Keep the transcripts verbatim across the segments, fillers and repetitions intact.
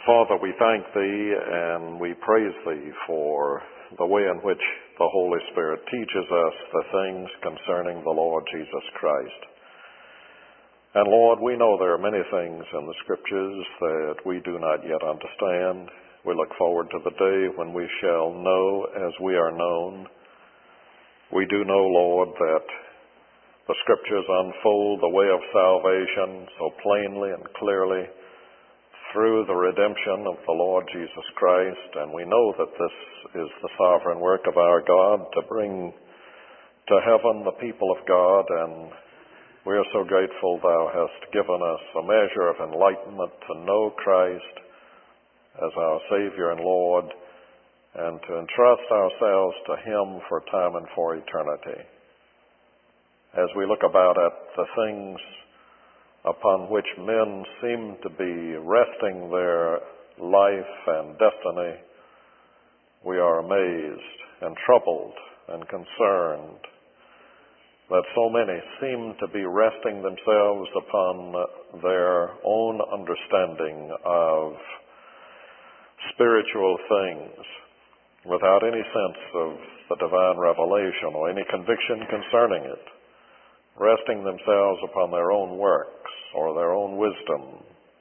Father, we thank Thee and we praise Thee for the way in which the Holy Spirit teaches us the things concerning the Lord Jesus Christ. And Lord, we know there are many things in the Scriptures that we do not yet understand. We look forward to the day when we shall know as we are known. We do know, Lord, that the Scriptures unfold the way of salvation so plainly and clearly through the redemption of the Lord Jesus Christ, and we know that this is the sovereign work of our God to bring to heaven the people of God, and we are so grateful Thou hast given us a measure of enlightenment to know Christ as our Savior and Lord, and to entrust ourselves to Him for time and for eternity. As we look about at the things upon which men seem to be resting their life and destiny, we are amazed and troubled and concerned that so many seem to be resting themselves upon their own understanding of spiritual things without any sense of the divine revelation or any conviction concerning it, resting themselves upon their own works or their own wisdom.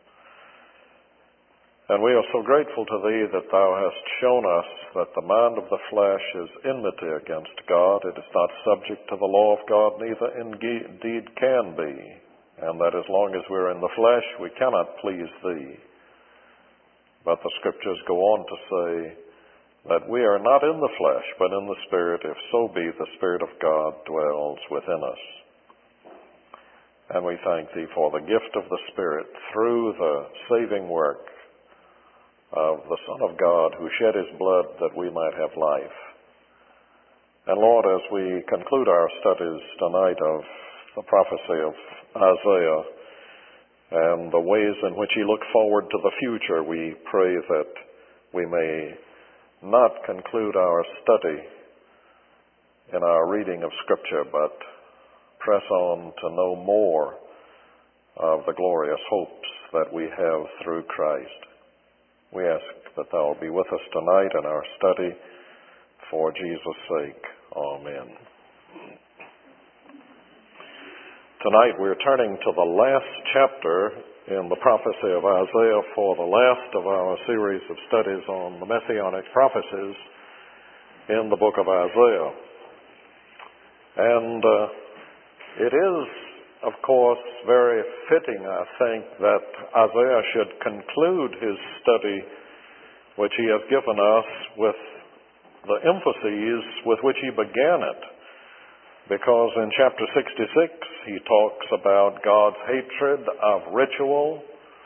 And we are so grateful to Thee that Thou hast shown us that the mind of the flesh is enmity against God. It is not subject to the law of God, neither indeed can be. And that as long as we're in the flesh, we cannot please Thee. But the Scriptures go on to say that we are not in the flesh, but in the Spirit, if so be the Spirit of God dwells within us. And we thank Thee for the gift of the Spirit through the saving work of the Son of God who shed His blood that we might have life. And Lord, as we conclude our studies tonight of the prophecy of Isaiah and the ways in which he looked forward to the future, we pray that we may not conclude our study in our reading of Scripture, but press on to know more of the glorious hopes that we have through Christ. We ask that Thou will be with us tonight in our study for Jesus' sake. Amen. Tonight we're turning to the last chapter in the prophecy of Isaiah for the last of our series of studies on the Messianic prophecies in the book of Isaiah. And uh, it is, of course, very fitting, I think, that Isaiah should conclude his study, which he has given us, with the emphases with which he began it. Because in chapter sixty-six, he talks about God's hatred of ritual,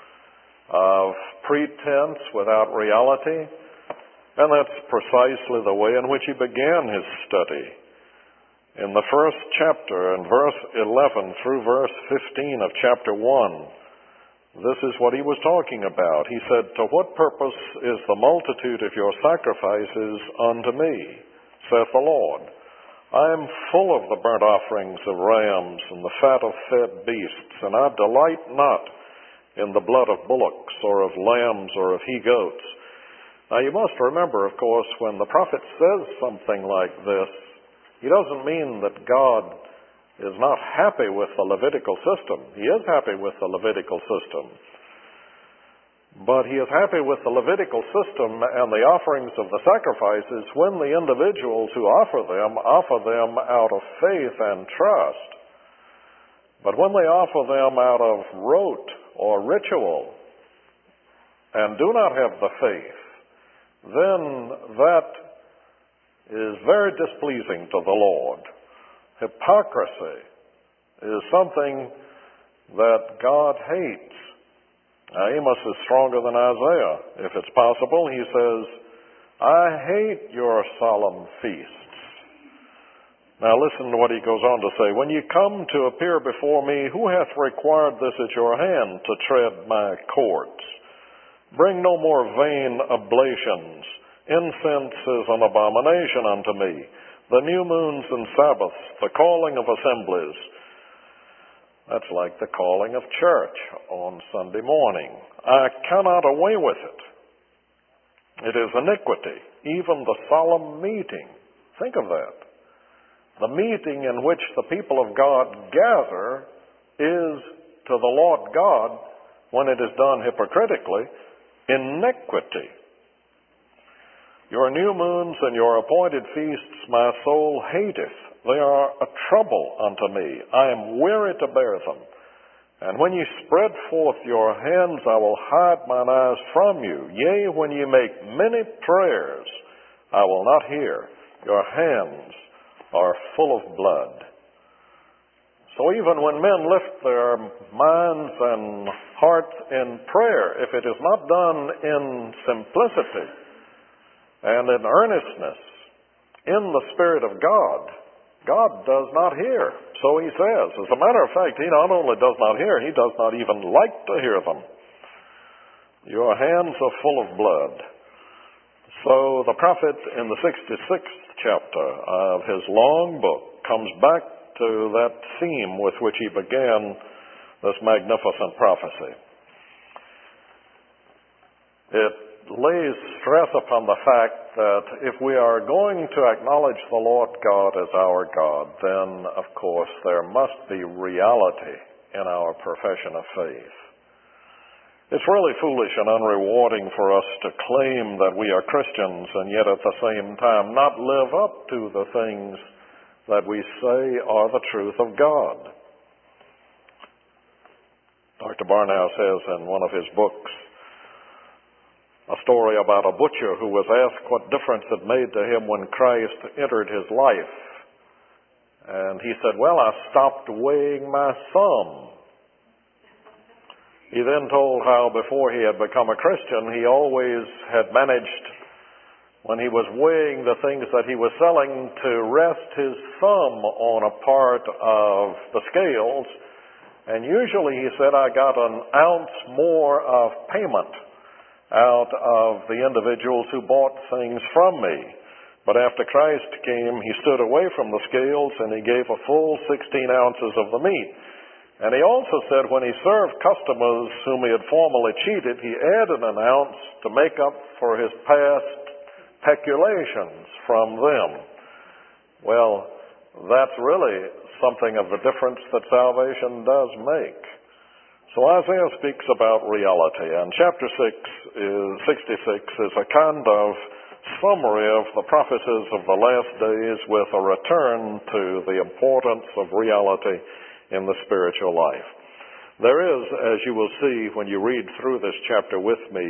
of pretense without reality, and that's precisely the way in which he began his study. In the first chapter, in verse eleven through verse fifteen of chapter one, this is what he was talking about. He said, "To what purpose is the multitude of your sacrifices unto me, saith the Lord? I am full of the burnt offerings of rams and the fat of fed beasts, and I delight not in the blood of bullocks or of lambs or of he-goats." Now you must remember, of course, when the prophet says something like this, he doesn't mean that God is not happy with the Levitical system. He is happy with the Levitical system. But he is happy with the Levitical system and the offerings of the sacrifices when the individuals who offer them offer them out of faith and trust. But when they offer them out of rote or ritual and do not have the faith, then that is very displeasing to the Lord. Hypocrisy is something that God hates. Now, Amos is stronger than Isaiah. If it's possible, he says, "I hate your solemn feasts." Now listen to what he goes on to say. "When you come to appear before me, who hath required this at your hand to tread my courts? Bring no more vain oblations. Incense is an abomination unto me. The new moons and Sabbaths, the calling of assemblies." That's like the calling of church on Sunday morning. "I cannot away with it. It is iniquity, even the solemn meeting. Think of that. The meeting in which the people of God gather is to the Lord God, when it is done hypocritically, iniquity. Your new moons and your appointed feasts my soul hateth. They are a trouble unto me. I am weary to bear them. And when ye spread forth your hands, I will hide mine eyes from you. Yea, when ye make many prayers, I will not hear. Your hands are full of blood. So even when men lift their minds and hearts in prayer, if it is not done in simplicity and in earnestness, in the Spirit of God, God does not hear. So he says. As a matter of fact, he not only does not hear, he does not even like to hear them. Your hands are full of blood. So the prophet in the sixty-sixth chapter of his long book comes back to that theme with which he began this magnificent prophecy. It lays stress upon the fact that if we are going to acknowledge the Lord God as our God, then, of course, there must be reality in our profession of faith. It's really foolish and unrewarding for us to claim that we are Christians and yet at the same time not live up to the things that we say are the truth of God. Doctor Barnow says in one of his books a story about a butcher who was asked what difference it made to him when Christ entered his life. And he said, well, I stopped weighing my thumb. He then told how before he had become a Christian, he always had managed, when he was weighing the things that he was selling, to rest his thumb on a part of the scales. And usually, he said, I got an ounce more of payment out of the individuals who bought things from me. But after Christ came, he stood away from the scales and he gave a full sixteen ounces of the meat. And he also said when he served customers whom he had formerly cheated, he added an ounce to make up for his past peculations from them. Well, that's really something of the difference that salvation does make. So Isaiah speaks about reality, and chapter six is, sixty-six is a kind of summary of the prophecies of the last days with a return to the importance of reality in the spiritual life. There is, as you will see when you read through this chapter with me,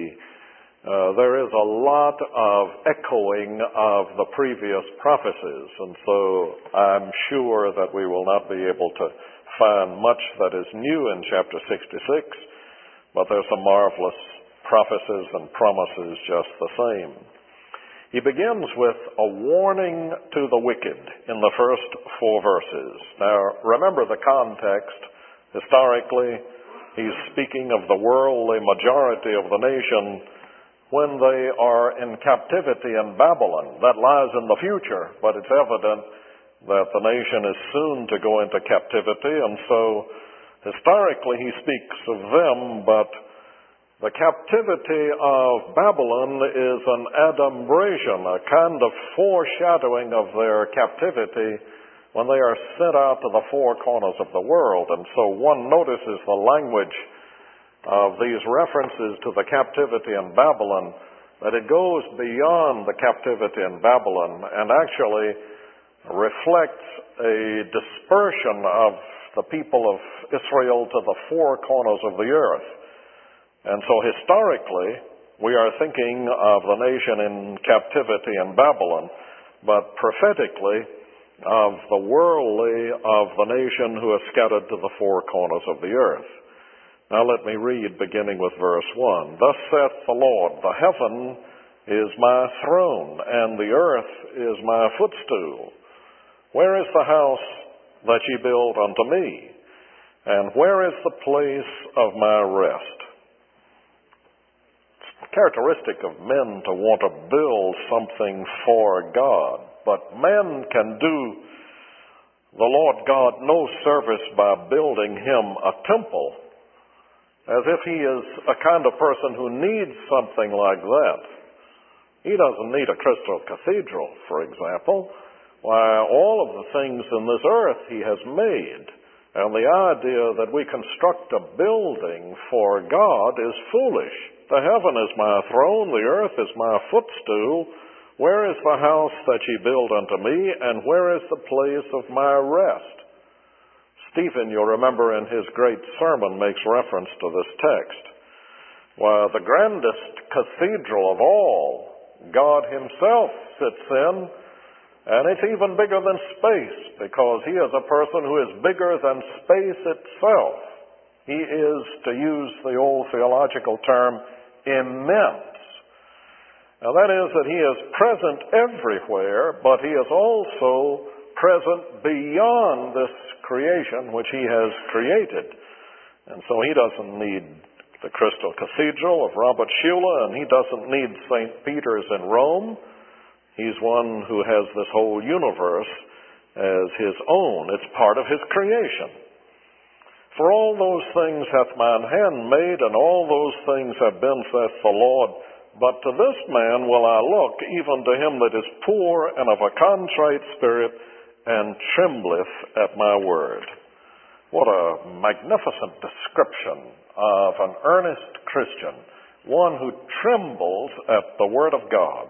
uh, there is a lot of echoing of the previous prophecies, and so I'm sure that we will not be able to find much that is new in chapter sixty-six, but there's some marvelous prophecies and promises just the same. He begins with a warning to the wicked in the first four verses. Now, remember the context. Historically, he's speaking of the worldly majority of the nation when they are in captivity in Babylon. That lies in the future, but it's evident that the nation is soon to go into captivity, and so historically he speaks of them, but the captivity of Babylon is an adumbration, a kind of foreshadowing of their captivity when they are sent out to the four corners of the world. And so one notices the language of these references to the captivity in Babylon, that it goes beyond the captivity in Babylon and actually reflects a dispersion of the people of Israel to the four corners of the earth. And so historically, we are thinking of the nation in captivity in Babylon, but prophetically of the worldly of the nation who is scattered to the four corners of the earth. Now let me read beginning with verse one. Thus saith the Lord, the heaven is my throne, and the earth is my footstool. Where is the house that ye build unto me? And where is the place of my rest? It's characteristic of men to want to build something for God, but men can do the Lord God no service by building him a temple, as if he is a kind of person who needs something like that. He doesn't need a crystal cathedral, for example. Why, all of the things in this earth he has made. And the idea that we construct a building for God is foolish. The heaven is my throne, the earth is my footstool. Where is the house that ye build unto me, and where is the place of my rest? Stephen, you'll remember in his great sermon, makes reference to this text. Why, the grandest cathedral of all, God himself sits in, and it's even bigger than space, because he is a person who is bigger than space itself. He is, to use the old theological term, immense. Now that is that he is present everywhere, but he is also present beyond this creation which he has created. And so he doesn't need the Crystal Cathedral of Robert Schuller, and he doesn't need Saint Peter's in Rome. He's one who has this whole universe as his own. It's part of his creation. For all those things hath mine hand made, and all those things have been, saith the Lord. But to this man will I look, even to him that is poor and of a contrite spirit, and trembleth at my word. What a magnificent description of an earnest Christian, one who trembles at the word of God.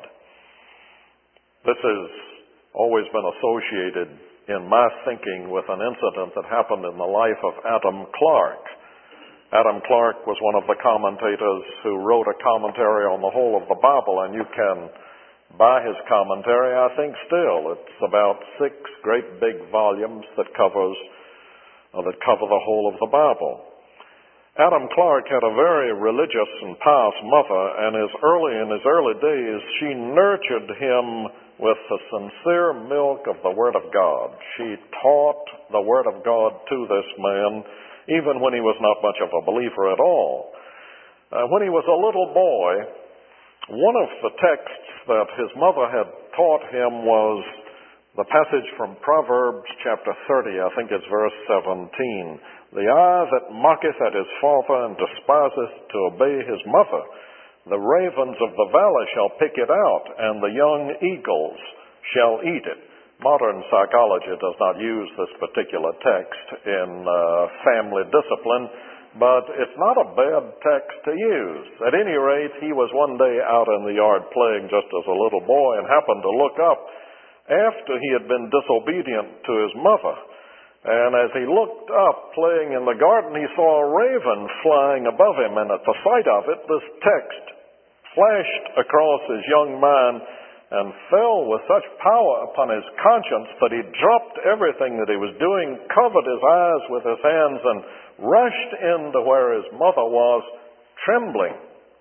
This has always been associated in my thinking with an incident that happened in the life of Adam Clarke. Adam Clarke was one of the commentators who wrote a commentary on the whole of the Bible, and you can buy his commentary, I think, still. It's about six great big volumes that covers uh, that cover the whole of the Bible. Adam Clarke had a very religious and pious mother, and his early in his early days, she nurtured him with the sincere milk of the Word of God. She taught the Word of God to this man, even when he was not much of a believer at all. Uh, when he was a little boy, one of the texts that his mother had taught him was the passage from Proverbs chapter thirty, I think it's verse seventeen. The eye that mocketh at his father and despiseth to obey his mother, the ravens of the valley shall pick it out, and the young eagles shall eat it. Modern psychology does not use this particular text in uh, family discipline, but it's not a bad text to use. At any rate, he was one day out in the yard playing just as a little boy and happened to look up after he had been disobedient to his mother. And as he looked up playing in the garden, he saw a raven flying above him, and at the sight of it, this text flashed across his young mind and fell with such power upon his conscience that he dropped everything that he was doing, covered his eyes with his hands, and rushed into where his mother was, trembling.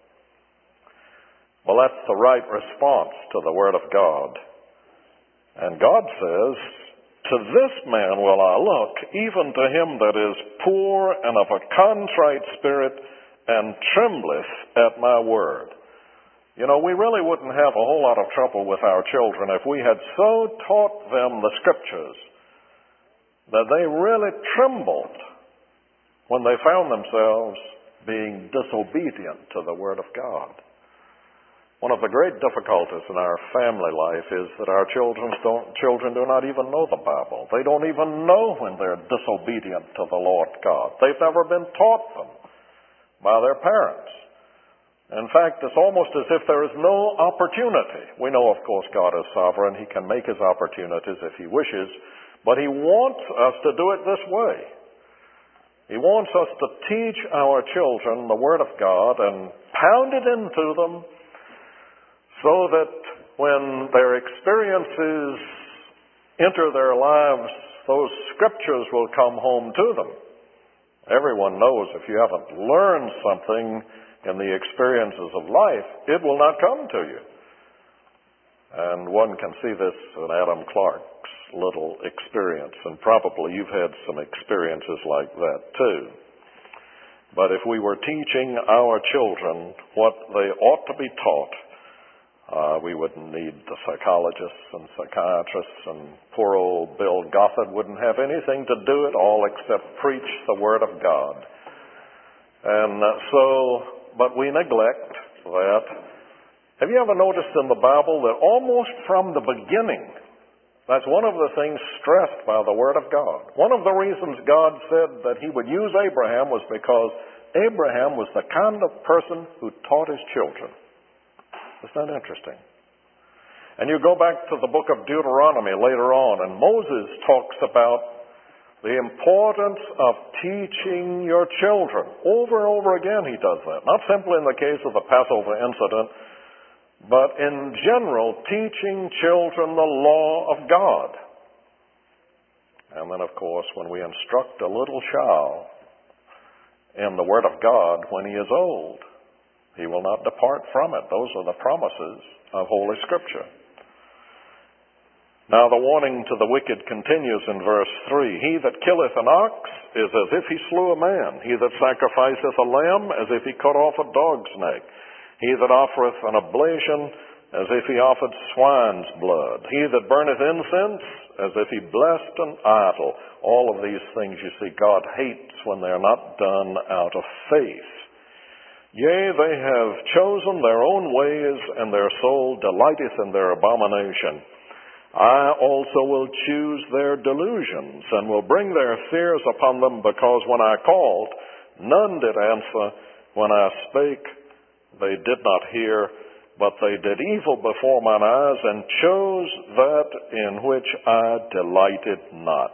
Well, that's the right response to the Word of God. And God says, to this man will I look, even to him that is poor and of a contrite spirit, and trembleth at my word. You know, we really wouldn't have a whole lot of trouble with our children if we had so taught them the Scriptures that they really trembled when they found themselves being disobedient to the Word of God. One of the great difficulties in our family life is that our children don't, children do not even know the Bible. They don't even know when they're disobedient to the Lord God. They've never been taught them by their parents. In fact, it's almost as if there is no opportunity. We know, of course, God is sovereign. He can make his opportunities if he wishes, but he wants us to do it this way. He wants us to teach our children the Word of God and pound it into them so that when their experiences enter their lives, those Scriptures will come home to them. Everyone knows if you haven't learned something in the experiences of life, it will not come to you. And one can see this in Adam Clarke's little experience, and probably you've had some experiences like that too. But if we were teaching our children what they ought to be taught, uh, we wouldn't need the psychologists and psychiatrists, and poor old Bill Gothard wouldn't have anything to do at all except preach the Word of God. And uh, so, but we neglect that. Have you ever noticed in the Bible that almost from the beginning, that's one of the things stressed by the Word of God. One of the reasons God said that He would use Abraham was because Abraham was the kind of person who taught his children. Isn't that interesting? And you go back to the book of Deuteronomy later on, and Moses talks about the importance of teaching your children. Over and over again he does that. Not simply in the case of the Passover incident, but in general, teaching children the law of God. And then, of course, when we instruct a little child in the Word of God when he is old, he will not depart from it. Those are the promises of Holy Scripture. Now the warning to the wicked continues in verse three. He that killeth an ox is as if he slew a man. He that sacrificeth a lamb, as if he cut off a dog's neck. He that offereth an oblation, as if he offered swine's blood. He that burneth incense, as if he blessed an idol. All of these things, you see, God hates when they are not done out of faith. Yea, they have chosen their own ways, and their soul delighteth in their abomination. I also will choose their delusions, and will bring their fears upon them, because when I called, none did answer. When I spake, they did not hear, but they did evil before mine eyes, and chose that in which I delighted not.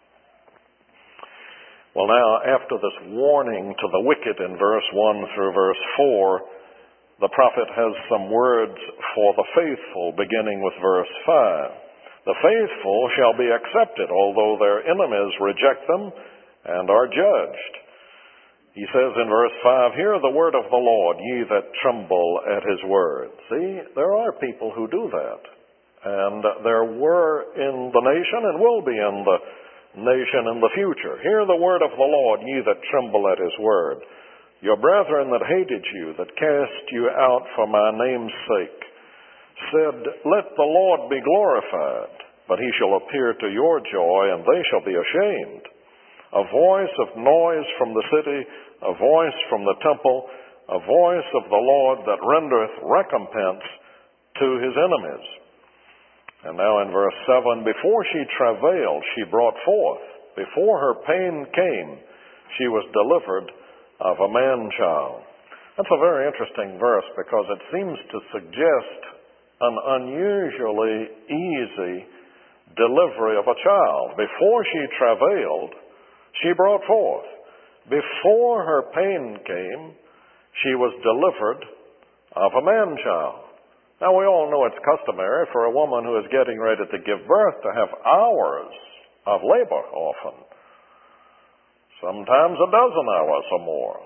Well, now, after this warning to the wicked in verse one through verse four, the prophet has some words for the faithful, beginning with verse five. The faithful shall be accepted, although their enemies reject them and are judged. He says in verse five, hear the word of the Lord, ye that tremble at his word. See, there are people who do that. And there were in the nation and will be in the nation in the future. Hear the word of the Lord, ye that tremble at his word. Your brethren that hated you, that cast you out for my name's sake, said, let the Lord be glorified, but he shall appear to your joy, and they shall be ashamed. A voice of noise from the city, a voice from the temple, a voice of the Lord that rendereth recompense to his enemies. And now in verse seven, before she travailed, she brought forth. Before her pain came, she was delivered of a man-child. That's a very interesting verse because it seems to suggest an unusually easy delivery of a child. Before she travailed, she brought forth. Before her pain came, she was delivered of a man-child. Now, we all know it's customary for a woman who is getting ready to give birth to have hours of labor often. Sometimes a dozen hours or more.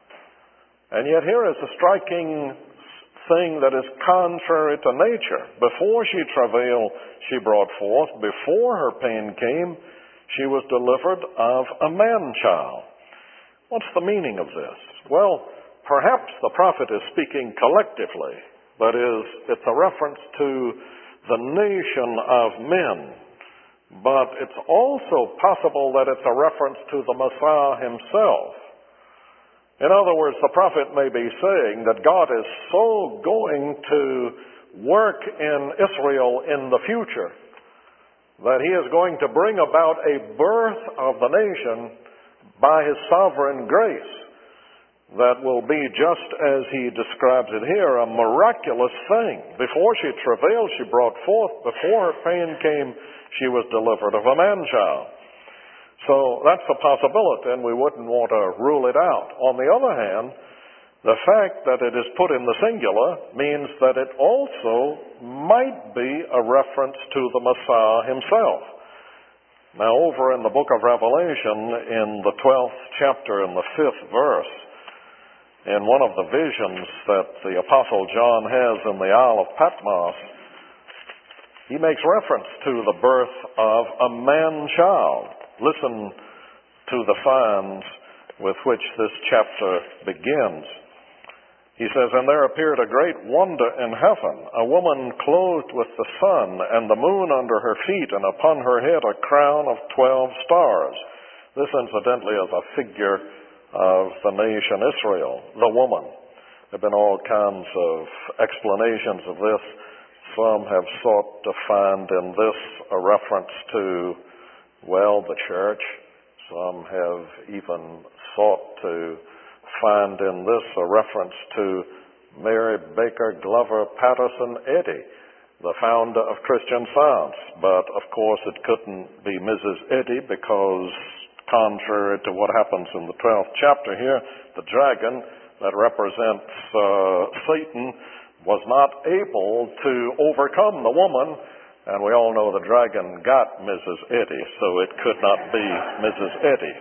And yet here is a striking thing that is contrary to nature. Before she travailed, she brought forth. Before her pain came, she was delivered of a man-child. What's the meaning of this? Well, perhaps the prophet is speaking collectively. That is, it's a reference to the nation of men. But it's also possible that it's a reference to the Messiah himself. In other words, the prophet may be saying that God is so going to work in Israel in the future that he is going to bring about a birth of the nation by his sovereign grace that will be, just as he describes it here, a miraculous thing. Before she travailed, she brought forth. Before her pain came, she was delivered of a man-child. So that's a possibility, and we wouldn't want to rule it out. On the other hand, the fact that it is put in the singular means that it also might be a reference to the Messiah himself. Now, over in the book of Revelation, in the twelfth chapter, in the fifth verse, in one of the visions that the Apostle John has in the Isle of Patmos, he makes reference to the birth of a man-child. Listen to the signs with which this chapter begins. He says, and there appeared a great wonder in heaven, a woman clothed with the sun, and the moon under her feet, and upon her head a crown of twelve stars. This, incidentally, is a figure of the nation Israel, the woman. There have been all kinds of explanations of this. Some have sought to find in this a reference to, well, the church. Some have even sought to find in this a reference to Mary Baker Glover Patterson Eddy, the founder of Christian Science. But, of course, it couldn't be Missus Eddy because, contrary to what happens in the twelfth chapter here, the dragon that represents uh, Satan was not able to overcome the woman, and we all know the dragon got Missus Eddy, so it could not be Missus Eddy.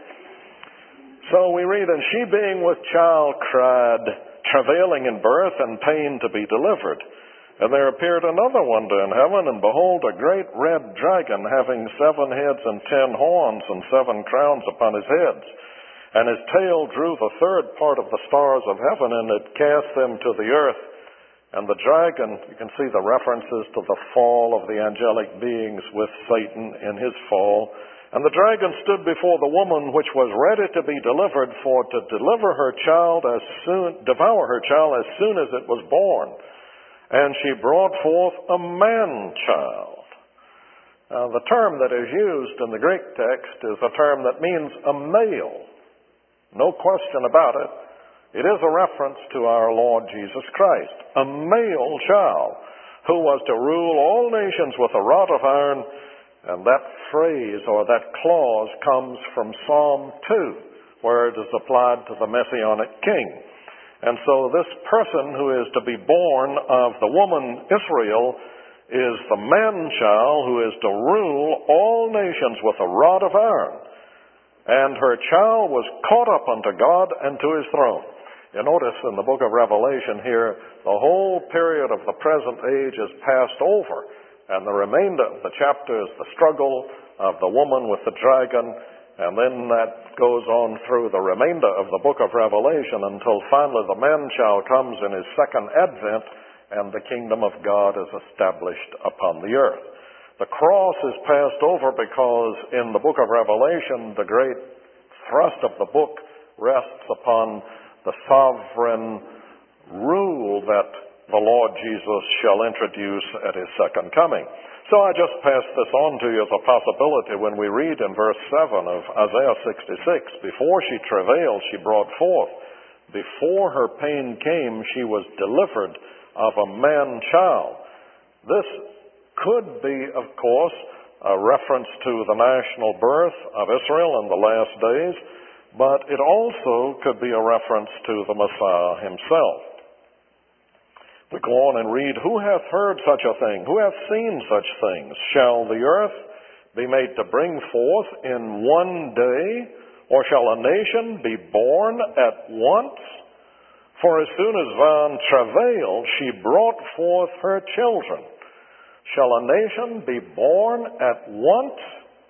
So we read, "And she being with child cried, travailing in birth and pain to be delivered. And there appeared another wonder in heaven, and behold, a great red dragon, having seven heads and ten horns, and seven crowns upon his heads. And his tail drew the third part of the stars of heaven, and it cast them to the earth. And the dragon," you can see the references to the fall of the angelic beings with Satan in his fall. "And the dragon stood before the woman which was ready to be delivered, for to deliver her child as soon, devour her child as soon as it was born. And she brought forth a man-child." Now, the term that is used in the Greek text is a term that means a male. No question about it. It is a reference to our Lord Jesus Christ, a male child who was to rule all nations with a rod of iron. And that phrase or that clause comes from Psalm two, where it is applied to the Messianic king. And so this person who is to be born of the woman Israel is the man-child who is to rule all nations with a rod of iron. And her child was caught up unto God and to his throne. You notice in the book of Revelation here, the whole period of the present age is passed over. And the remainder of the chapter is the struggle of the woman with the dragon. And then that goes on through the remainder of the book of Revelation until finally the man-child comes in his second advent and the kingdom of God is established upon the earth. The cross is passed over because in the book of Revelation, the great thrust of the book rests upon the sovereign rule that the Lord Jesus shall introduce at his second coming. So I just pass this on to you as a possibility when we read in verse seven of Isaiah sixty-six, "Before she travailed, she brought forth. Before her pain came, she was delivered of a man-child." This could be, of course, a reference to the national birth of Israel in the last days, but it also could be a reference to the Messiah himself. We go on and read, "Who hath heard such a thing? Who hath seen such things? Shall the earth be made to bring forth in one day? Or shall a nation be born at once? For as soon as Van travailed, she brought forth her children. Shall a nation be born at once?"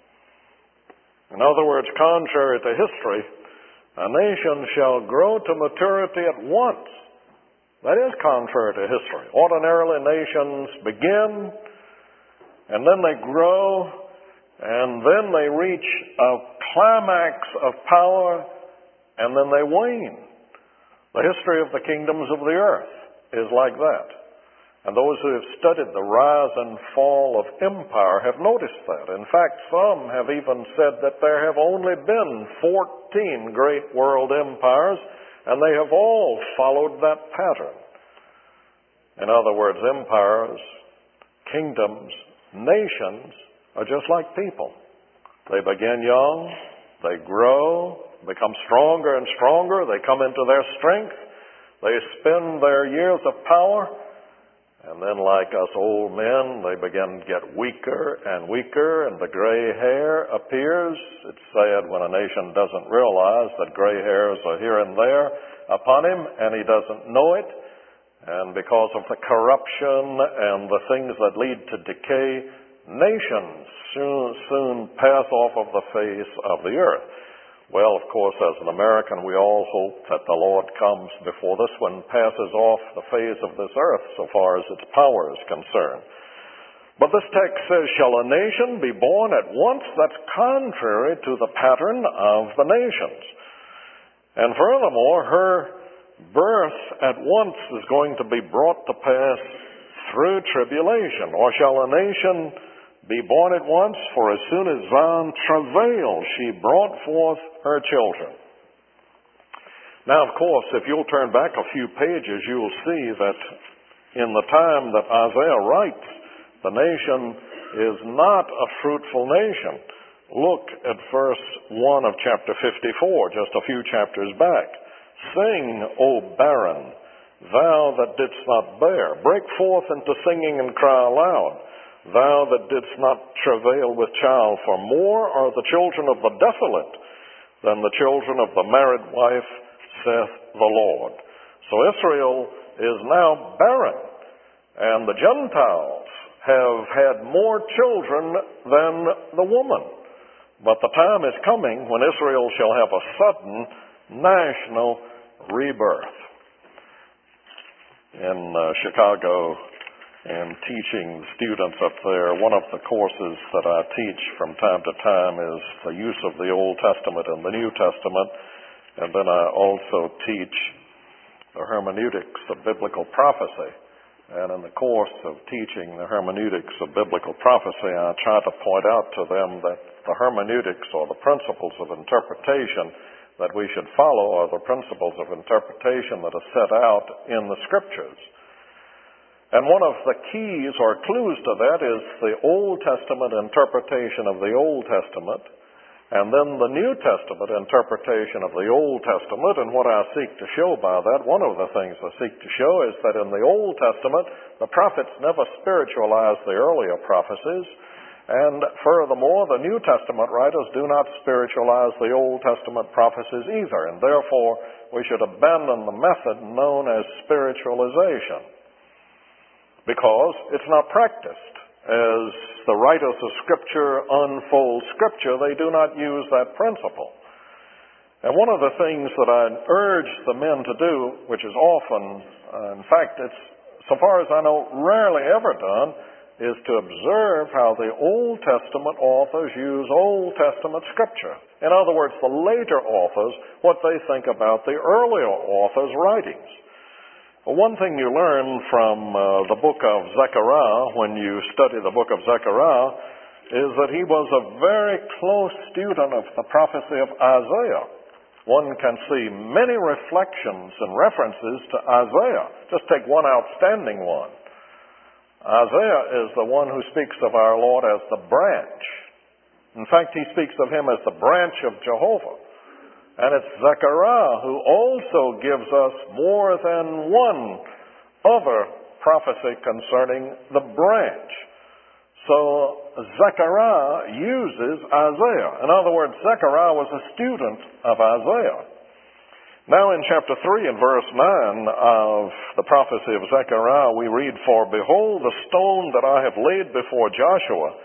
In other words, contrary to history, a nation shall grow to maturity at once. That is contrary to history. Ordinarily, nations begin, and then they grow, and then they reach a climax of power, and then they wane. The history of the kingdoms of the earth is like that. And those who have studied the rise and fall of empire have noticed that. In fact, some have even said that there have only been fourteen great world empires, and they have all followed that pattern. In other words, empires, kingdoms, nations are just like people. They begin young, they grow, become stronger and stronger, they come into their strength, they spend their years of power, and then like us old men, they begin to get weaker and weaker, and the gray hair appears. It's sad when a nation doesn't realize that gray hairs are here and there upon him, and he doesn't know it. And because of the corruption and the things that lead to decay, nations soon, soon pass off of the face of the earth. Well, of course, as an American, we all hope that the Lord comes before this one passes off the face of this earth so far as its power is concerned. But this text says, "Shall a nation be born at once?" That's contrary to the pattern of the nations. And furthermore, her birth at once is going to be brought to pass through tribulation. Or shall a nation be born at once? For as soon as Zion travailed, she brought forth her children. Now, of course, if you'll turn back a few pages, you will see that in the time that Isaiah writes, the nation is not a fruitful nation. Look at verse one of chapter fifty-four, just a few chapters back. Sing, O barren, thou that didst not bear. Break forth into singing and cry aloud, thou that didst not travail with child. For more are the children of the desolate than the children of the married wife, saith the Lord. So Israel is now barren, and the Gentiles have had more children than the woman. But the time is coming when Israel shall have a sudden national rebirth. In uh, Chicago, and teaching students up there, one of the courses that I teach from time to time is the use of the Old Testament and the New Testament. And then I also teach the hermeneutics of biblical prophecy. And in the course of teaching the hermeneutics of biblical prophecy, I try to point out to them that the hermeneutics, or the principles of interpretation that we should follow, are the principles of interpretation that are set out in the Scriptures. And one of the keys or clues to that is the Old Testament interpretation of the Old Testament, and then the New Testament interpretation of the Old Testament. And what I seek to show by that, one of the things I seek to show, is that in the Old Testament, the prophets never spiritualized the earlier prophecies. And furthermore, the New Testament writers do not spiritualize the Old Testament prophecies either. And therefore, we should abandon the method known as spiritualization, because it's not practiced. As the writers of Scripture unfold Scripture, they do not use that principle. And one of the things that I urge the men to do, which is often, uh, in fact, it's, so far as I know, rarely ever done, is to observe how the Old Testament authors use Old Testament Scripture. In other words, the later authors, what they think about the earlier authors' writings. Well, one thing you learn from uh, the book of Zechariah, when you study the book of Zechariah, is that he was a very close student of the prophecy of Isaiah. One can see many reflections and references to Isaiah. Just take one outstanding one. Isaiah is the one who speaks of our Lord as the branch. In fact, he speaks of him as the branch of Jehovah. And it's Zechariah who also gives us more than one other prophecy concerning the branch. So Zechariah uses Isaiah. In other words, Zechariah was a student of Isaiah. Now in chapter three and verse nine of the prophecy of Zechariah, we read, For behold, the stone that I have laid before Joshua,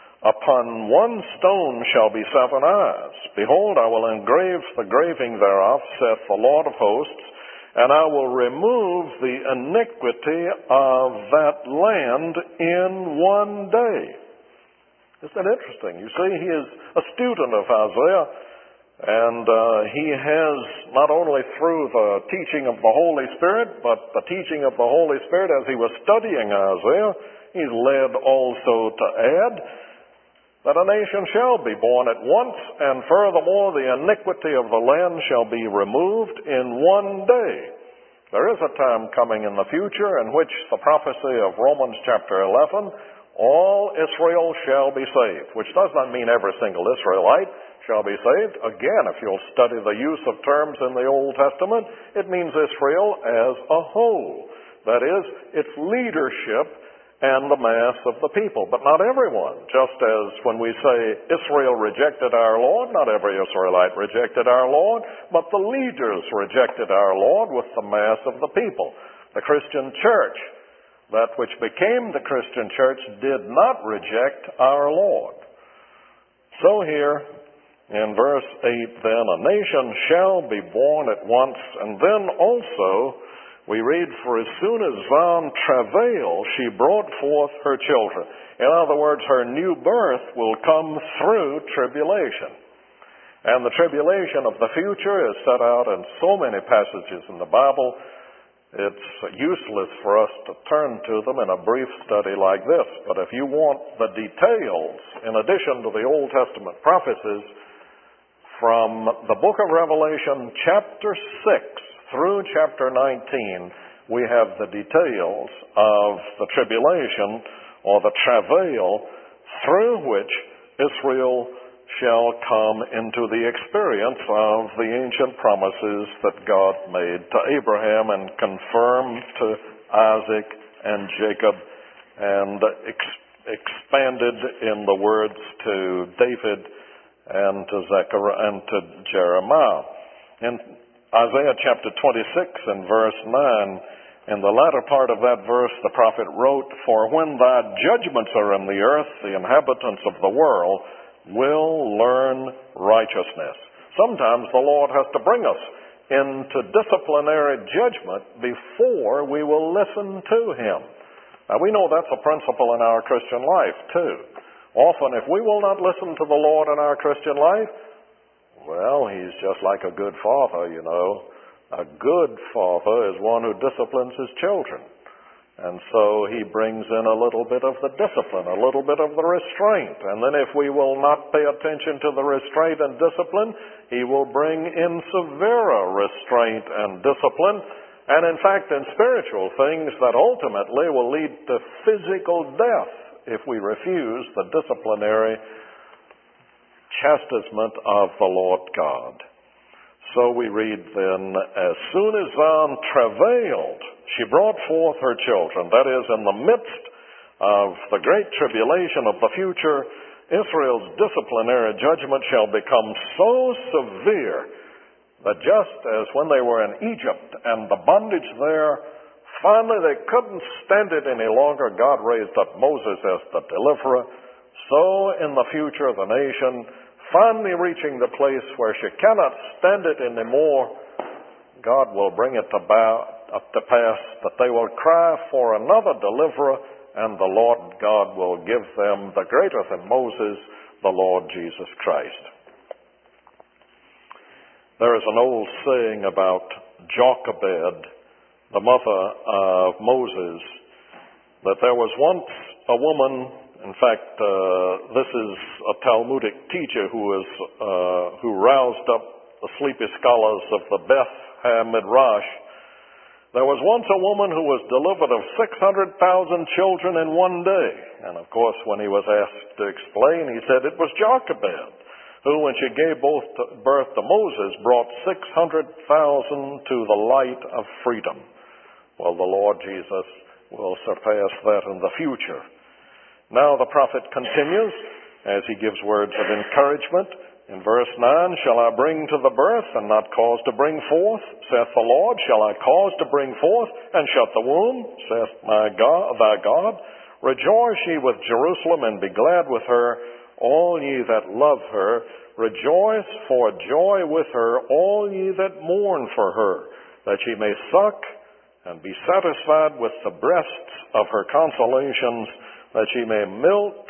upon one stone shall be seven eyes. Behold, I will engrave the graving thereof, saith the Lord of hosts, and I will remove the iniquity of that land in one day. Isn't that interesting? You see, he is a student of Isaiah, and uh, he has, not only through the teaching of the Holy Spirit, but the teaching of the Holy Spirit as he was studying Isaiah, he's led also to add that a nation shall be born at once, and furthermore the iniquity of the land shall be removed in one day. There is a time coming in the future in which the prophecy of Romans chapter eleven, all Israel shall be saved, which does not mean every single Israelite shall be saved. Again, if you'll study the use of terms in the Old Testament, it means Israel as a whole. That is, its leadership and the mass of the people, but not everyone. Just as when we say Israel rejected our Lord, not every Israelite rejected our Lord, but the leaders rejected our Lord with the mass of the people. The Christian church, that which became the Christian church, did not reject our Lord. So here, in verse eight, then, a nation shall be born at once, and then also we read, For as soon as Zion travailed, she brought forth her children. In other words, her new birth will come through tribulation. And the tribulation of the future is set out in so many passages in the Bible, it's useless for us to turn to them in a brief study like this. But if you want the details, in addition to the Old Testament prophecies, from the book of Revelation, chapter six through chapter nineteen, we have the details of the tribulation or the travail through which Israel shall come into the experience of the ancient promises that God made to Abraham and confirmed to Isaac and Jacob and ex- expanded in the words to David and to Zechariah and to Jeremiah. In Isaiah chapter twenty-six and verse nine, in the latter part of that verse, the prophet wrote, "For when thy judgments are in the earth, the inhabitants of the world will learn righteousness." Sometimes the Lord has to bring us into disciplinary judgment before we will listen to Him. Now, we know that's a principle in our Christian life, too. Often, if we will not listen to the Lord in our Christian life, well, He's just like a good father, you know. A good father is one who disciplines his children. And so He brings in a little bit of the discipline, a little bit of the restraint. And then if we will not pay attention to the restraint and discipline, He will bring in severer restraint and discipline. And in fact, in spiritual things that ultimately will lead to physical death if we refuse the disciplinary chastisement of the Lord God. So we read then, "As soon as Zion travailed, she brought forth her children." That is, in the midst of the great tribulation of the future, Israel's disciplinary judgment shall become so severe that just as when they were in Egypt and the bondage there, finally they couldn't stand it any longer, God raised up Moses as the deliverer. So in the future, the nation, finally reaching the place where she cannot stand it anymore, God will bring it to, bow, up to pass that they will cry for another deliverer, and the Lord God will give them the greater than Moses, the Lord Jesus Christ. There is an old saying about Jochebed, the mother of Moses, that there was once a woman. In fact, uh, this is a Talmudic teacher who was uh, who roused up the sleepy scholars of the Beth HaMidrash. There was once a woman who was delivered of six hundred thousand children in one day. And of course, when he was asked to explain, he said it was Jochebed, who, when she gave both to, birth to Moses, brought six hundred thousand to the light of freedom. Well, the Lord Jesus will surpass that in the future. Now the prophet continues as he gives words of encouragement. In verse nine, "Shall I bring to the birth and not cause to bring forth, saith the Lord? Shall I cause to bring forth and shut the womb, saith my God, thy God? Rejoice ye with Jerusalem and be glad with her, all ye that love her. Rejoice for joy with her, all ye that mourn for her, that ye may suck and be satisfied with the breasts of her consolations, that ye may milk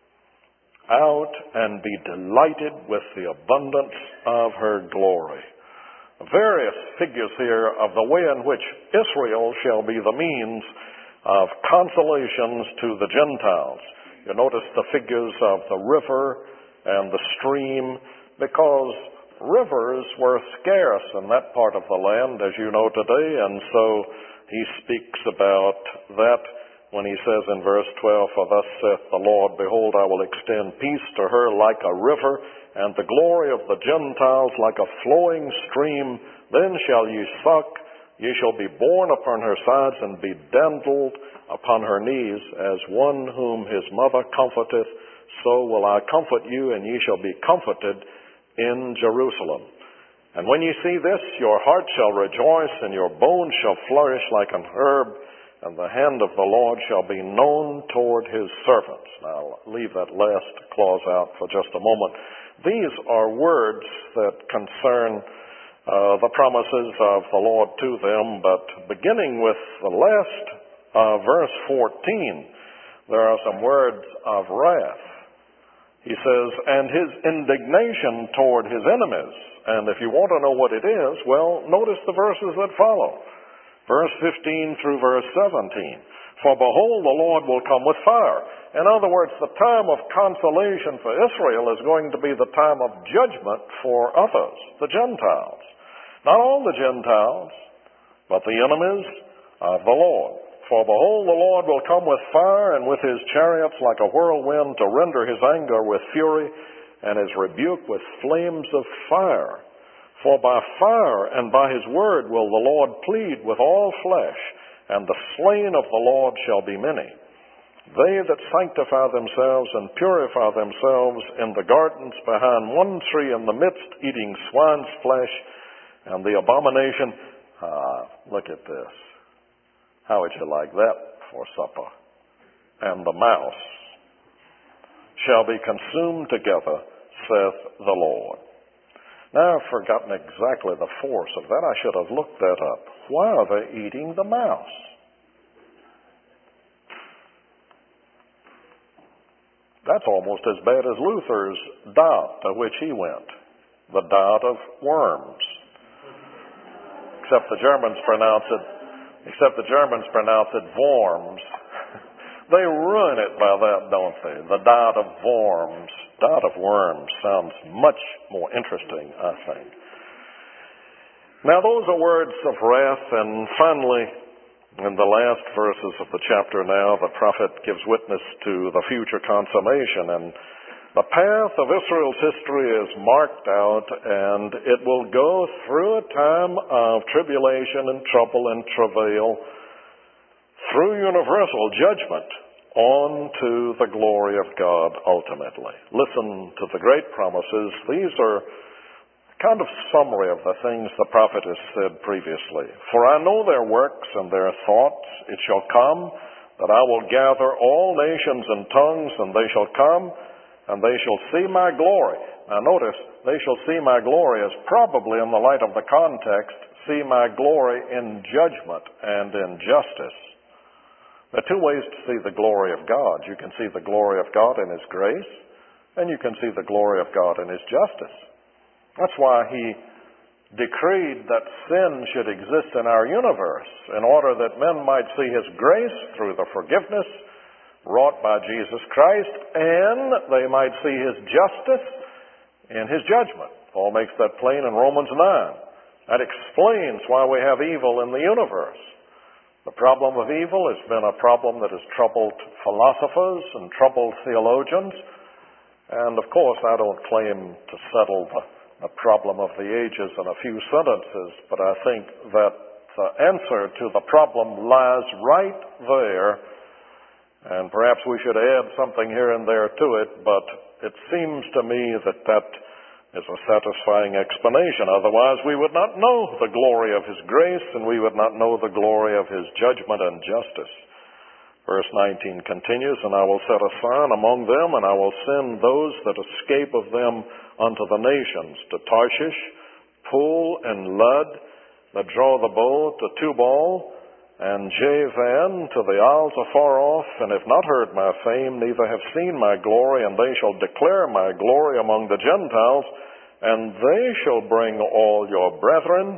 out and be delighted with the abundance of her glory." Various figures here of the way in which Israel shall be the means of consolations to the Gentiles. You notice the figures of the river and the stream, because rivers were scarce in that part of the land, as you know today, and so he speaks about that when he says in verse twelve, "For thus saith the Lord, behold, I will extend peace to her like a river, and the glory of the Gentiles like a flowing stream. Then shall ye suck, ye shall be borne upon her sides, and be dandled upon her knees, as one whom his mother comforteth. So will I comfort you, and ye shall be comforted in Jerusalem. And when ye see this, your heart shall rejoice, and your bones shall flourish like an herb, and the hand of the Lord shall be known toward his servants." Now, I'll leave that last clause out for just a moment. These are words that concern uh, the promises of the Lord to them, but beginning with the last uh, verse fourteen, there are some words of wrath. He says, and his indignation toward his enemies. And if you want to know what it is, well, notice the verses that follow. Verse fifteen through verse seventeen. For behold, the Lord will come with fire. In other words, the time of consolation for Israel is going to be the time of judgment for others, the Gentiles. Not all the Gentiles, but the enemies of the Lord. For behold, the Lord will come with fire, and with his chariots like a whirlwind, to render his anger with fury, and his rebuke with flames of fire. For by fire and by his word will the Lord plead with all flesh, and the slain of the Lord shall be many. They that sanctify themselves and purify themselves in the gardens behind one tree in the midst, eating swine's flesh, and the abomination. Ah, look at this. How would you like that for supper? And the mouse shall be consumed together, saith the Lord. Now, I've forgotten exactly the force of that. I should have looked that up. Why are they eating the mouse? That's almost as bad as Luther's doubt to which he went. The doubt of worms. Except the Germans pronounce it, except the Germans pronounce it worms. They ruin it by that, don't they? The doubt of worms. Doubt of worms sounds much more interesting, I think. Now, those are words of wrath, and finally, in the last verses of the chapter now, the prophet gives witness to the future consummation, and the path of Israel's history is marked out, and it will go through a time of tribulation and trouble and travail, through universal judgment, on to the glory of God ultimately. Listen to the great promises. These are kind of summary of the things the prophet has said previously. For I know their works and their thoughts. It shall come that I will gather all nations and tongues, and they shall come, and they shall see my glory. Now notice, they shall see my glory as probably in the light of the context, see my glory in judgment and in justice. There are two ways to see the glory of God. You can see the glory of God in his grace, and you can see the glory of God in his justice. That's why he decreed that sin should exist in our universe, in order that men might see his grace through the forgiveness wrought by Jesus Christ, and they might see his justice in his judgment. Paul makes that plain in Romans nine. That explains why we have evil in the universe. The problem of evil has been a problem that has troubled philosophers and troubled theologians. And of course, I don't claim to settle the, the problem of the ages in a few sentences, but I think that the answer to the problem lies right there. And perhaps we should add something here and there to it, but it seems to me that that is a satisfying explanation. Otherwise, we would not know the glory of his grace, and we would not know the glory of his judgment and justice. Verse nineteen continues, and I will set a sign among them, and I will send those that escape of them unto the nations, to Tarshish, Pool, and Lud, that draw the bow, to Tubal, and Javan, to the isles afar off, and have not heard my fame, neither have seen my glory, and they shall declare my glory among the Gentiles, and they shall bring all your brethren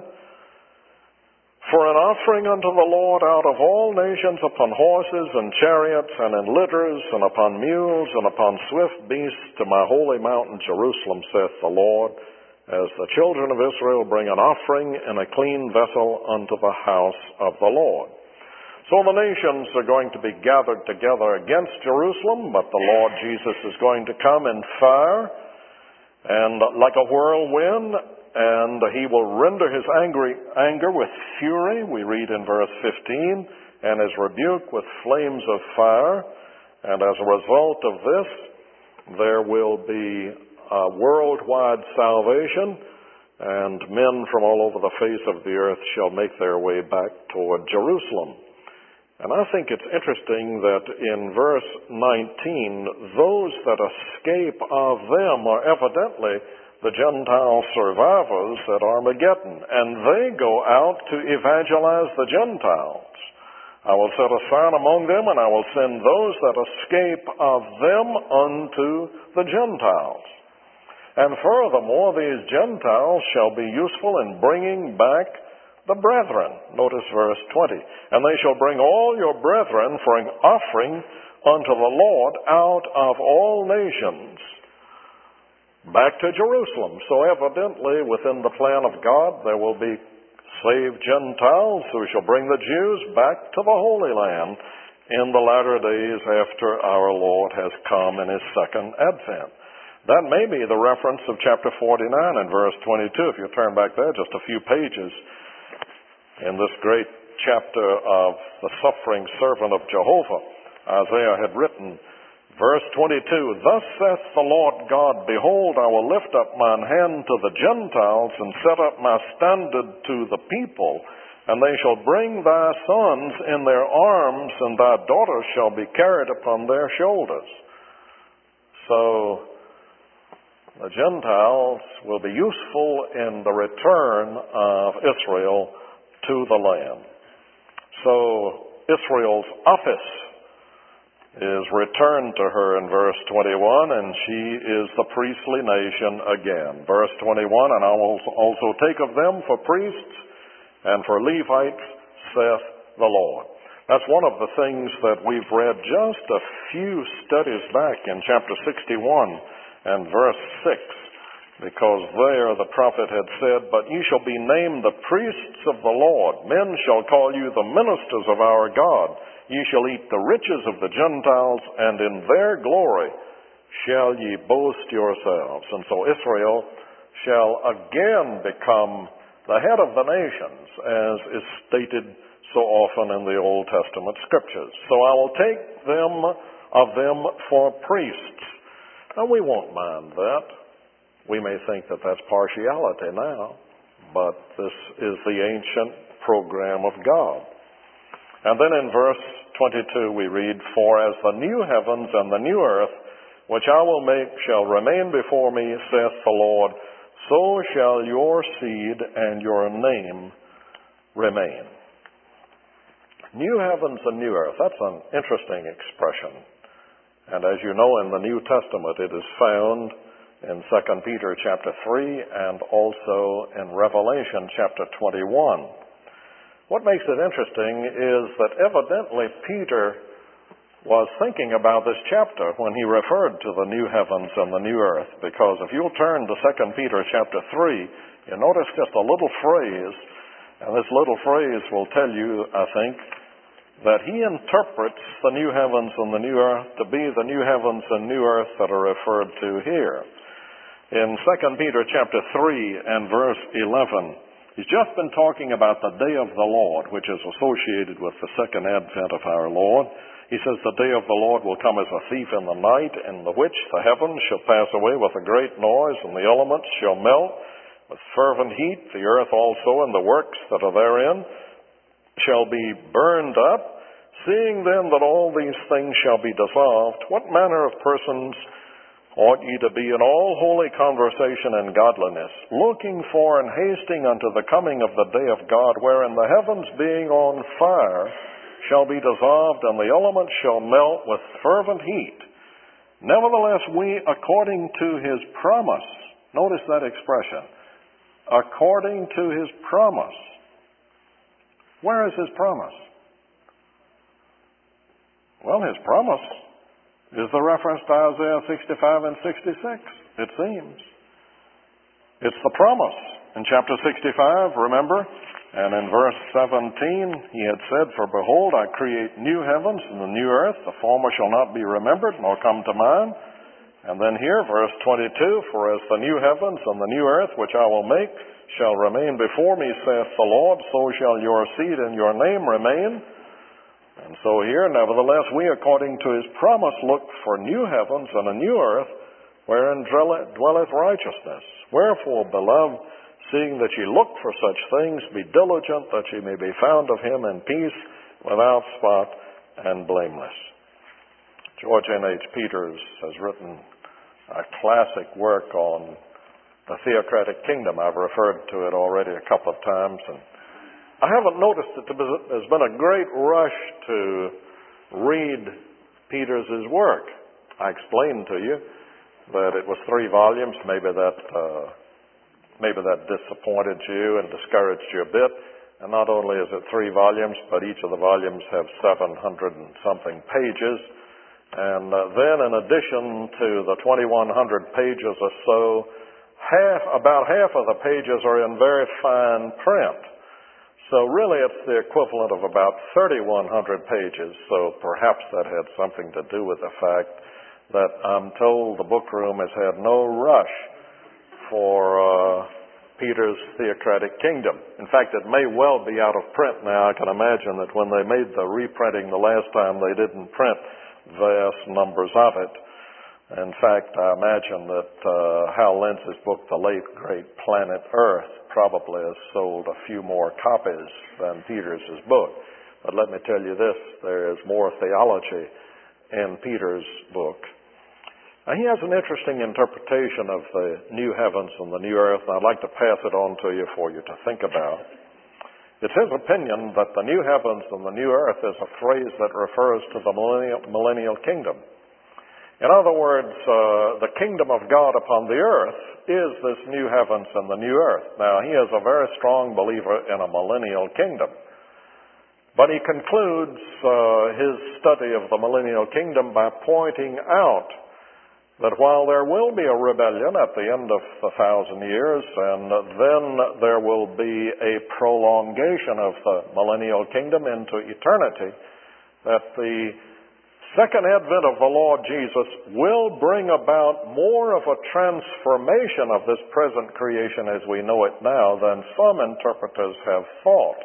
for an offering unto the Lord out of all nations, upon horses and chariots, and in litters, and upon mules, and upon swift beasts, to my holy mountain Jerusalem, saith the Lord, as the children of Israel bring an offering in a clean vessel unto the house of the Lord. So the nations are going to be gathered together against Jerusalem, but the Lord Jesus is going to come in fire and like a whirlwind, and he will render his angry anger with fury, we read in verse fifteen, and his rebuke with flames of fire. And as a result of this, there will be a worldwide salvation, and men from all over the face of the earth shall make their way back toward Jerusalem. And I think it's interesting that in verse nineteen, those that escape of them are evidently the Gentile survivors at Armageddon, and they go out to evangelize the Gentiles. I will set a sign among them, and I will send those that escape of them unto the Gentiles. And furthermore, these Gentiles shall be useful in bringing back the brethren. Notice verse twenty. And they shall bring all your brethren for an offering unto the Lord out of all nations back to Jerusalem. So evidently, within the plan of God, there will be saved Gentiles who shall bring the Jews back to the Holy Land in the latter days after our Lord has come in his second advent. That may be the reference of chapter forty-nine and verse twenty-two. If you turn back there just a few pages in this great chapter of the suffering servant of Jehovah, Isaiah had written, verse twenty-two, Thus saith the Lord God, Behold, I will lift up mine hand to the Gentiles, and set up my standard to the people, and they shall bring thy sons in their arms, and thy daughters shall be carried upon their shoulders. So, the Gentiles will be useful in the return of Israel to the land. So, Israel's office is returned to her in verse twenty-one, and she is the priestly nation again. Verse twenty-one, And I will also take of them for priests and for Levites, saith the Lord. That's one of the things that we've read just a few studies back in chapter sixty-one and verse six, because there the prophet had said, But ye shall be named the priests of the Lord. Men shall call you the ministers of our God. Ye shall eat the riches of the Gentiles, and in their glory shall ye boast yourselves. And so Israel shall again become the head of the nations, as is stated so often in the Old Testament scriptures. So I will take them of them for priests. Now, we won't mind that. We may think that that's partiality now, but this is the ancient program of God. And then in verse twenty-two we read, For as the new heavens and the new earth, which I will make, shall remain before me, saith the Lord, so shall your seed and your name remain. New heavens and new earth, that's an interesting expression. And as you know, in the New Testament, it is found in Second Peter chapter three and also in Revelation chapter twenty-one. What makes it interesting is that evidently Peter was thinking about this chapter when he referred to the new heavens and the new earth, because if you'll turn to Second Peter chapter three, you notice just a little phrase, and this little phrase will tell you, I think, that he interprets the new heavens and the new earth to be the new heavens and new earth that are referred to here. In Second Peter chapter three and verse eleven, he's just been talking about the day of the Lord, which is associated with the second advent of our Lord. He says, The day of the Lord will come as a thief in the night, in the which the heavens shall pass away with a great noise, and the elements shall melt with fervent heat. The earth also and the works that are therein shall be burned up. Seeing then that all these things shall be dissolved, what manner of persons ought ye to be in all holy conversation and godliness, looking for and hasting unto the coming of the day of God, wherein the heavens being on fire shall be dissolved, and the elements shall melt with fervent heat. Nevertheless, we, according to his promise, notice that expression, according to his promise. Where is his promise? Well, his promise is the reference to Isaiah sixty-five and sixty-six, it seems. It's the promise. In chapter sixty-five, remember, and in verse seventeen, he had said, For behold, I create new heavens and the new earth. The former shall not be remembered, nor come to mind. And then here, verse twenty-two, For as the new heavens and the new earth, which I will make, shall remain before me, saith the Lord, so shall your seed and your name remain. And so here, nevertheless, we, according to his promise, look for new heavens and a new earth, wherein dwelleth righteousness. Wherefore, beloved, seeing that ye look for such things, be diligent that ye may be found of him in peace, without spot and blameless. George N H Peters has written a classic work on the theocratic kingdom. I've referred to it already a couple of times, and I haven't noticed that there's been a great rush to read Peter's work. I explained to you that it was three volumes. Maybe that uh, maybe that disappointed you and discouraged you a bit. And not only is it three volumes, but each of the volumes have seven hundred and something pages. And uh, then in addition to the twenty-one hundred pages or so, half, about half of the pages are in very fine print. So really it's the equivalent of about thirty-one hundred pages. So perhaps that had something to do with the fact that I'm told the book room has had no rush for uh, Peter's Theocratic Kingdom. In fact, it may well be out of print now. I can imagine that when they made the reprinting the last time, they didn't print vast numbers of it. In fact, I imagine that uh, Hal Lindsey's book, The Late Great Planet Earth, probably has sold a few more copies than Peter's book. But let me tell you this, there is more theology in Peter's book. Now, he has an interesting interpretation of the new heavens and the new earth, and I'd like to pass it on to you for you to think about. It's his opinion that the new heavens and the new earth is a phrase that refers to the millennial, millennial kingdom. In other words, uh, the kingdom of God upon the earth is this new heavens and the new earth. Now, he is a very strong believer in a millennial kingdom. But he concludes uh, his study of the millennial kingdom by pointing out that while there will be a rebellion at the end of the thousand years, and then there will be a prolongation of the millennial kingdom into eternity, that the second advent of the Lord Jesus will bring about more of a transformation of this present creation as we know it now than some interpreters have thought.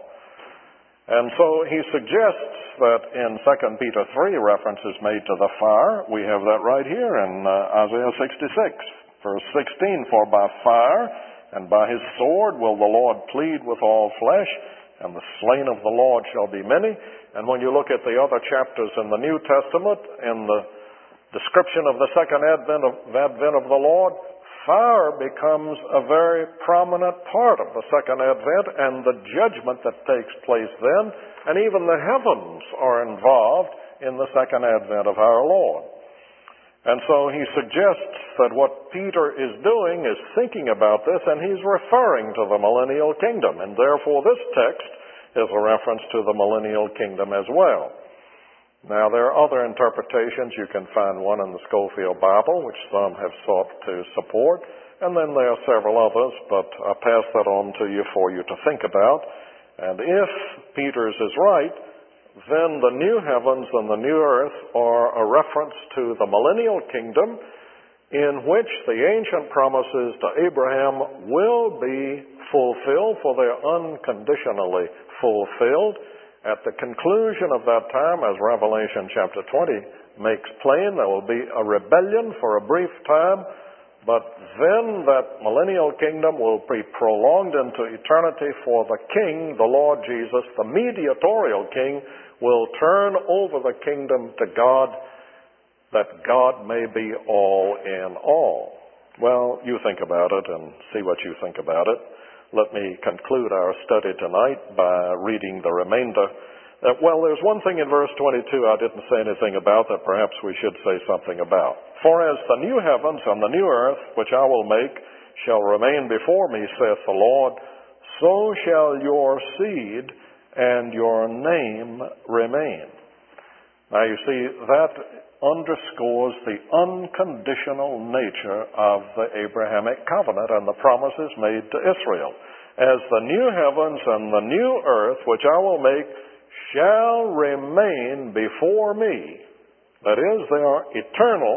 And so he suggests that in Second Peter three, reference is made to the fire. We have that right here in uh, Isaiah sixty-six, verse sixteen. For by fire and by his sword will the Lord plead with all flesh, and the slain of the Lord shall be many. And when you look at the other chapters in the New Testament, in the description of the second advent of, advent of the Lord, fire becomes a very prominent part of the second advent and the judgment that takes place then, and even the heavens are involved in the second advent of our Lord. And so he suggests that what Peter is doing is thinking about this, and he's referring to the millennial kingdom, and therefore this text is a reference to the millennial kingdom as well. Now, there are other interpretations. You can find one in the Scofield Bible, which some have sought to support, and then there are several others, but I'll pass that on to you for you to think about. And if Peter's is right, then the new heavens and the new earth are a reference to the millennial kingdom in which the ancient promises to Abraham will be fulfilled, for they're unconditionally fulfilled. At the conclusion of that time, as Revelation chapter twenty makes plain, there will be a rebellion for a brief time, but then that millennial kingdom will be prolonged into eternity, for the King, the Lord Jesus, the mediatorial King, will turn over the kingdom to God, that God may be all in all. Well, you think about it and see what you think about it. Let me conclude our study tonight by reading the remainder. Uh, well, there's one thing in verse twenty-two I didn't say anything about that perhaps we should say something about. For as the new heavens and the new earth, which I will make, shall remain before me, saith the Lord, so shall your seed and your name remain. Now you see, that underscores the unconditional nature of the Abrahamic covenant and the promises made to Israel. As the new heavens and the new earth, which I will make, shall remain before me. That is, they are eternal,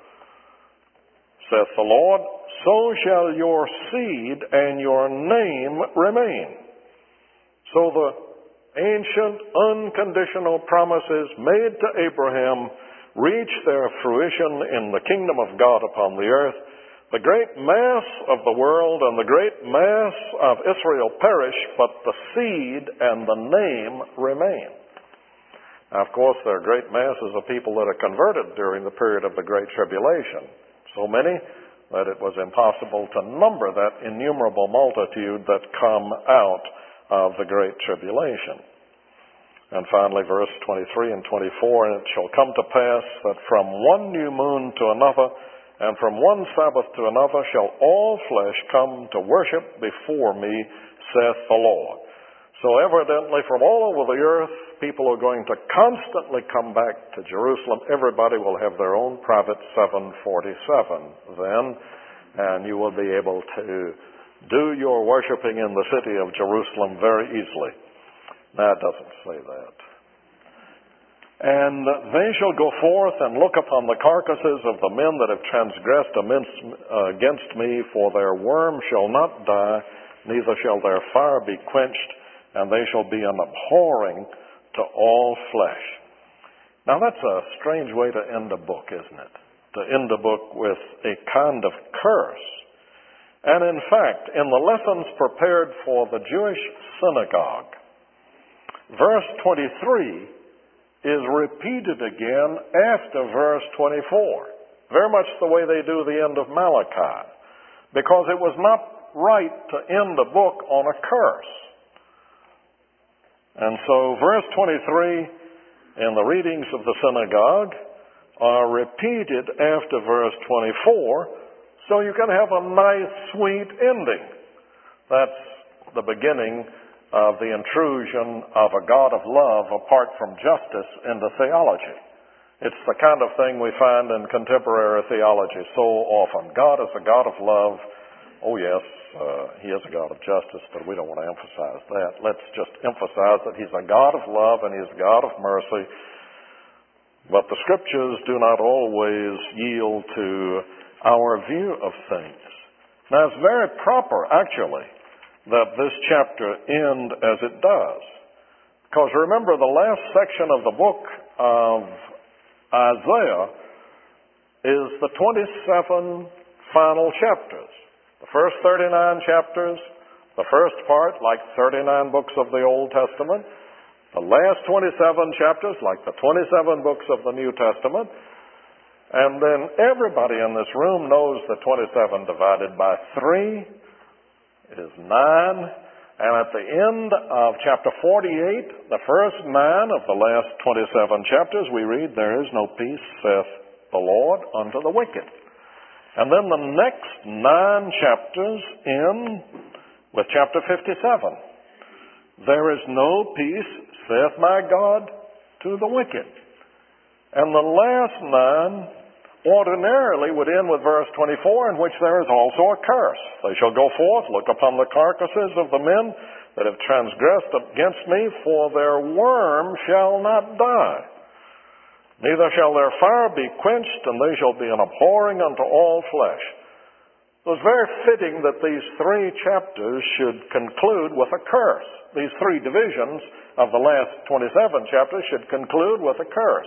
saith the Lord, so shall your seed and your name remain. So the ancient unconditional promises made to Abraham reach their fruition in the kingdom of God upon the earth. The great mass of the world and the great mass of Israel perish, but the seed and the name remain. Now, of course, there are great masses of people that are converted during the period of the Great Tribulation. So many that it was impossible to number that innumerable multitude that come out of the Great Tribulation. And finally, verse twenty-three and twenty-four, and it shall come to pass that from one new moon to another, and from one Sabbath to another, shall all flesh come to worship before me, saith the Lord. So evidently, from all over the earth, people are going to constantly come back to Jerusalem. Everybody will have their own private seven forty-seven then, and you will be able to do your worshiping in the city of Jerusalem very easily. Now, it doesn't say that. And they shall go forth and look upon the carcasses of the men that have transgressed against me, for their worm shall not die, neither shall their fire be quenched, and they shall be an abhorring to all flesh. Now, that's a strange way to end a book, isn't it? To end a book with a kind of curse. And in fact, in the lessons prepared for the Jewish synagogue, verse twenty-three is repeated again after verse twenty-four. Very much the way they do the end of Malachi. Because it was not right to end a book on a curse. And so verse twenty-three in the readings of the synagogue are repeated after verse twenty-four, so you can have a nice, sweet ending. That's the beginning of the intrusion of a God of love apart from justice into theology. It's the kind of thing we find in contemporary theology so often. God is a God of love. Oh yes, uh, He is a God of justice, but we don't want to emphasize that. Let's just emphasize that He's a God of love and He's a God of mercy. But the Scriptures do not always yield to our view of things. Now, it's very proper, actually, that this chapter end as it does. Because remember, the last section of the book of Isaiah is the twenty-seven final chapters. The first thirty-nine chapters, the first part, like thirty-nine books of the Old Testament. The last twenty-seven chapters, like the twenty-seven books of the New Testament. And then everybody in this room knows that twenty-seven divided by three is nine. And at the end of chapter forty-eight, the first nine of the last twenty-seven chapters, we read, "There is no peace, saith the Lord, unto the wicked." And then the next nine chapters end with chapter fifty-seven. "There is no peace, saith my God, to the wicked." And the last nine ordinarily would end with verse twenty-four, in which there is also a curse. "They shall go forth, look upon the carcasses of the men that have transgressed against me, for their worm shall not die. Neither shall their fire be quenched, and they shall be an abhorring unto all flesh." It was very fitting that these three chapters should conclude with a curse. These three divisions of the last twenty-seven chapters should conclude with a curse.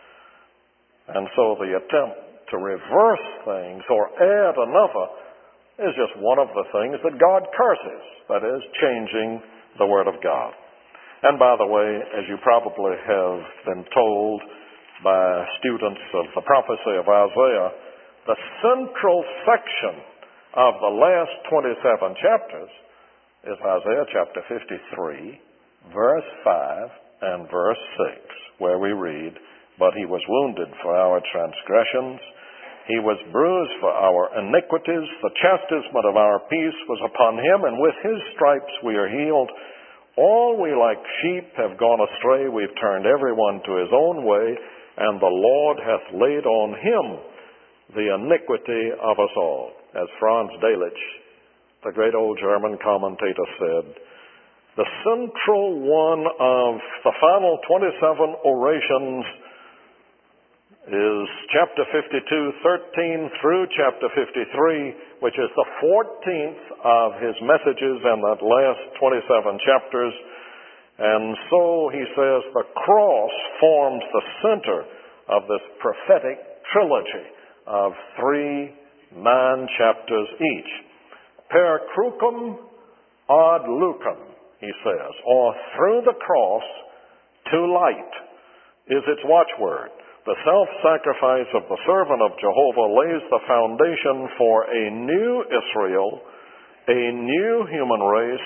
And so the attempt to reverse things or add another is just one of the things that God curses. That is, changing the Word of God. And by the way, as you probably have been told by students of the prophecy of Isaiah, the central section of the last twenty-seven chapters is Isaiah chapter fifty-three, verse five and verse six, where we read, "But He was wounded for our transgressions, He was bruised for our iniquities, the chastisement of our peace was upon Him, and with His stripes we are healed. All we like sheep have gone astray, we've turned everyone to his own way, and the Lord hath laid on Him the iniquity of us all." As Franz Delitzsch, the great old German commentator, said, the central one of the final twenty-seven orations is chapter fifty-two, thirteen through chapter fifty-three, which is the fourteenth of his messages in that last twenty-seven chapters. And so he says the cross forms the center of this prophetic trilogy of three, nine chapters each. Per crucem ad lucem, he says, or through the cross to light, is its watchword. The self-sacrifice of the servant of Jehovah lays the foundation for a new Israel, a new human race,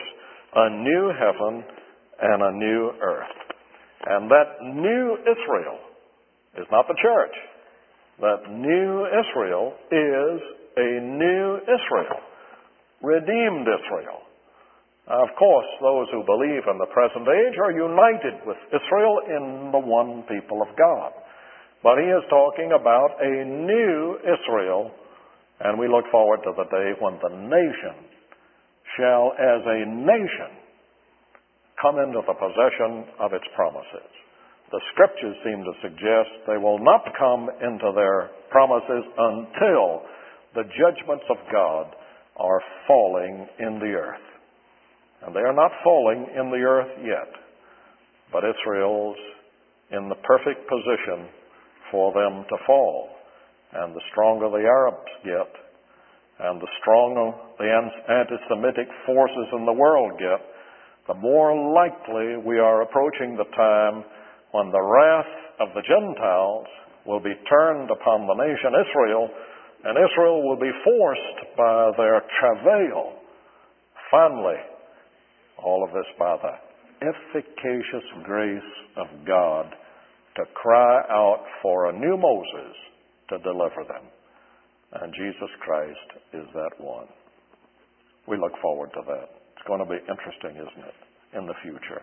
a new heaven and a new earth. And that new Israel is not the church. That new Israel is a new Israel, redeemed Israel. Now, of course, those who believe in the present age are united with Israel in the one people of God. But he is talking about a new Israel, and we look forward to the day when the nation shall, as a nation, come into the possession of its promises. The Scriptures seem to suggest they will not come into their promises until the judgments of God are falling in the earth. And they are not falling in the earth yet, but Israel's in the perfect position for them to fall. And the stronger the Arabs get, and the stronger the anti-Semitic forces in the world get, the more likely we are approaching the time when the wrath of the Gentiles will be turned upon the nation Israel, and Israel will be forced by their travail, finally, all of this by the efficacious grace of God, to cry out for a new Moses to deliver them. And Jesus Christ is that one. We look forward to that. It's going to be interesting, isn't it, in the future.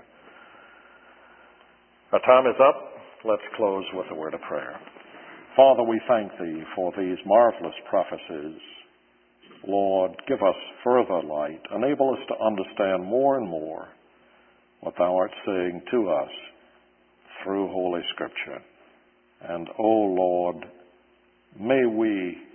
Our time is up. Let's close with a word of prayer. Father, we thank Thee for these marvelous prophecies. Lord, give us further light. Enable us to understand more and more what Thou art saying to us through Holy Scripture. And, O Lord, may we